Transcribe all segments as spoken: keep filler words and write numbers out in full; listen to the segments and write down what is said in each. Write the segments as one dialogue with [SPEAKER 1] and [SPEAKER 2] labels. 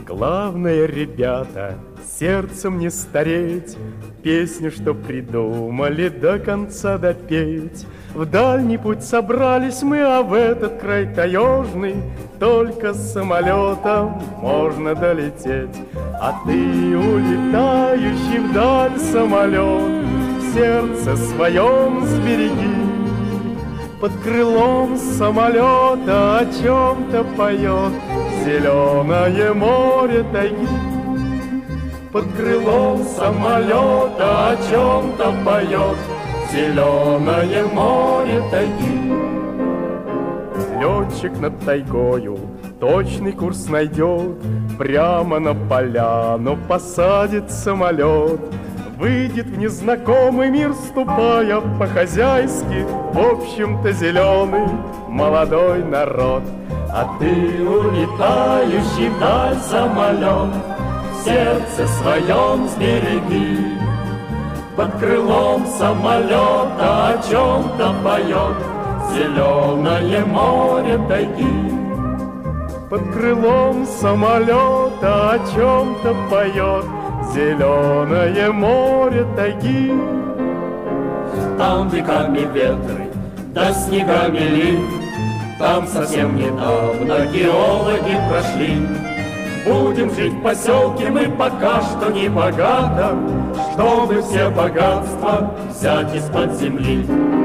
[SPEAKER 1] Главное, ребята, сердцем не стареть, песню, что придумали, до конца допеть. В дальний путь собрались мы, а в этот край таежный только с самолетом можно долететь. А ты, улетающий вдаль самолет, в сердце своем сбереги. Под крылом самолета о чем-то поет зеленое море тайги. Под крылом самолета о чем-то поет зеленое море тайги. Летчик над тайгою точный курс найдет, прямо на поляну посадит самолет. Выйдет в незнакомый мир, ступая по-хозяйски, в общем-то зеленый молодой народ. А ты, улетающий вдаль самолет, в сердце своем сбереги. Под крылом самолета о чем-то поет зеленое море тайги. Под крылом самолета о чем-то поет зеленое море тайги. Там веками ветры, да снегами лин, там совсем недавно геологи прошли. Будем жить в поселке мы пока что не богато, чтобы все богатства взять из-под земли.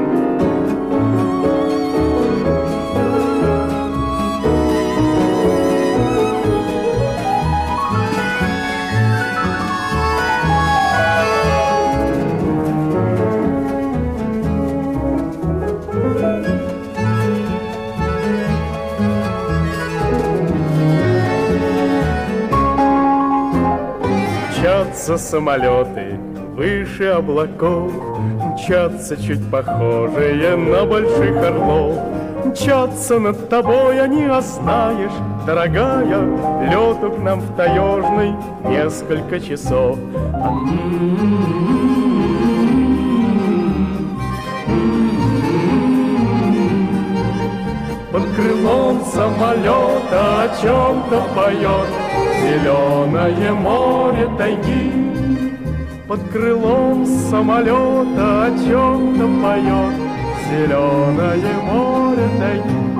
[SPEAKER 1] Мчатся самолеты выше облаков, мчатся чуть похожие на больших орлов. Мчатся над тобой они, а знаешь, дорогая, лету к нам в таежный несколько часов. Под крылом самолета о чем-то поет зеленое море тайги. Под крылом самолета о чем-то поет зеленое море тайги.